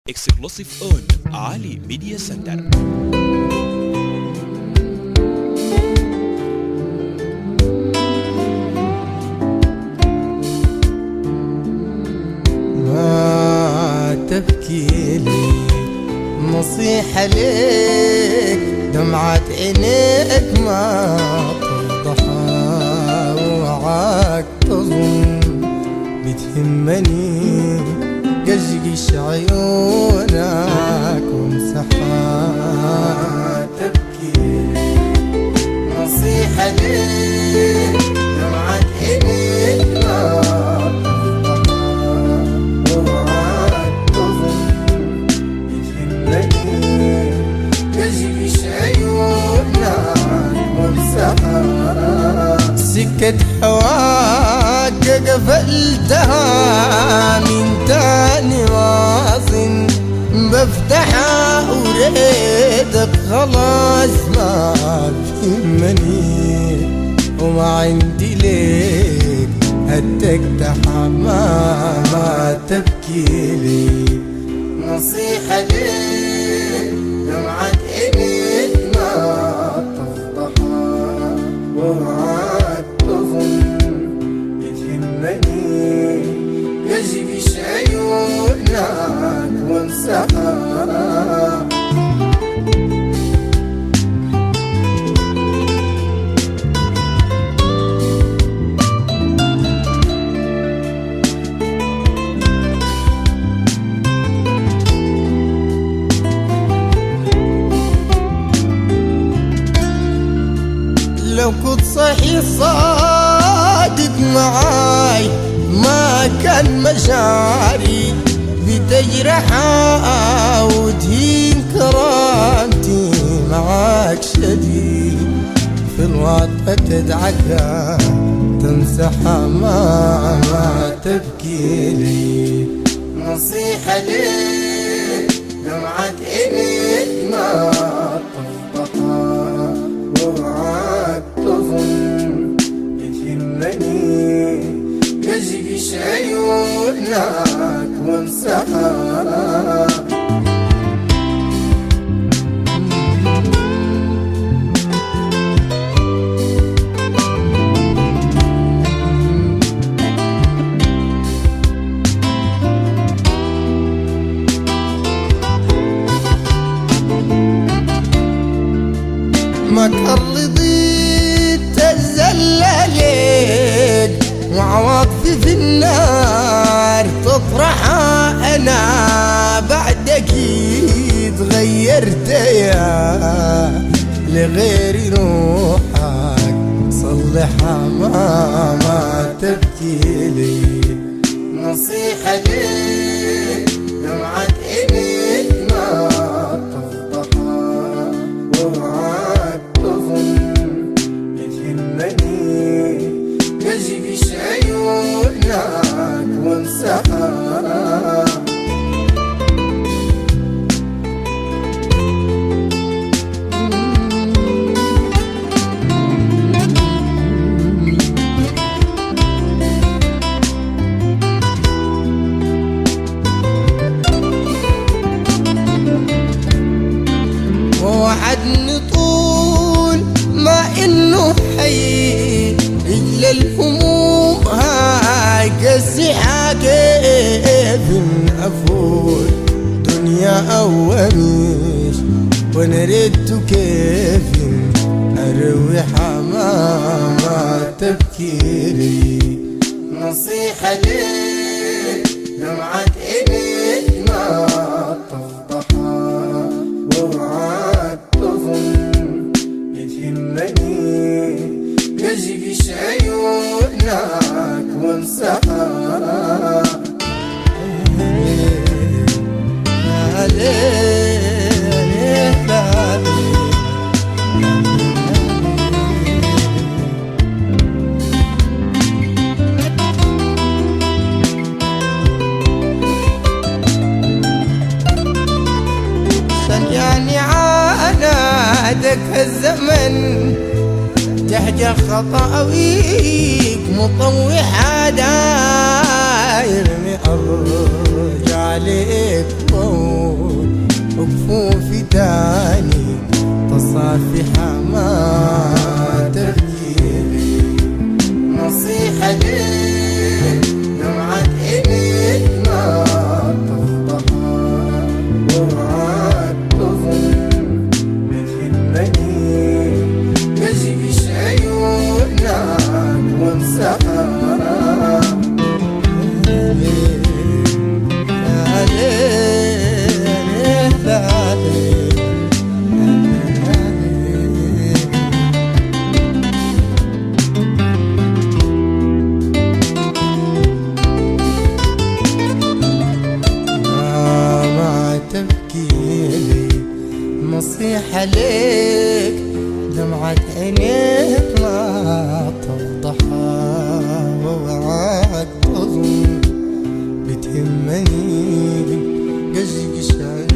Exclusive on Ali Media Center. ما تبكي لي نصيحة ليك، دمعة عينيك ما تفضحها وعاك تظن بتهمني، قشقش عيونك وامسحها. تبكي نصيحة ليك، دمعة عينيك ما تفضحها وعاك تظن بتهمني، قشقش عيونك وامسحها. سكة حواك قفلتها، من تاني واصن بفتحها، وريتك خلاص ما بتهمني، وما عندي ليك هتكتحها. ما تبكي لي نصيحة ليك، دمعة عينيك ما تفضحها وعاك تظن بتهمني، قشقش عيونك وامسحها. لو كنت صحيح صادق معاي، ما كان مشاعري بتجرحها وتهين كرامتي معاك شديد، في الواقع تدعكها تمسحها. ما تبكي لي نصيحة ليك، دمعة عينيك ما تفضحها وعاك تظن بتهمني، قشقش عيونك وامسحها. ما رضيت تزللك، وعواطفي في النار تطرحها. أنا بعدك تغيرت يا لغيري روحك صلحها. ما تبكي لي نصيحة ليك، دمعة عينيك ما تفضحها وعاك تظن بتهمني، قشقش عيونك وامسحها. وعدني طول ما انه حي، رجل الهموم هاي قسيحة، كيف افوت دنيا اوامش وانا ريت كيف اروحها. ما تبكي لي نصيحة ليك، دمعة عينيك ما تفضحها وعاك تظن بتهمني، قشقش عيونك وامسحها. يعني عانادك الزمن، تحجى خطاويك مطوحة، داير ارجع عليك طول وكفوفي تاني تصافحة ما تبكي. نصيحة ليك دمعة عينيك ما تفضحها، وراك تظن بتهمني كشكش عيونك وامسحها. نصيحة ليك دمعة عينيك ما تفضحها، ووعاك تظن بتهمني قشقش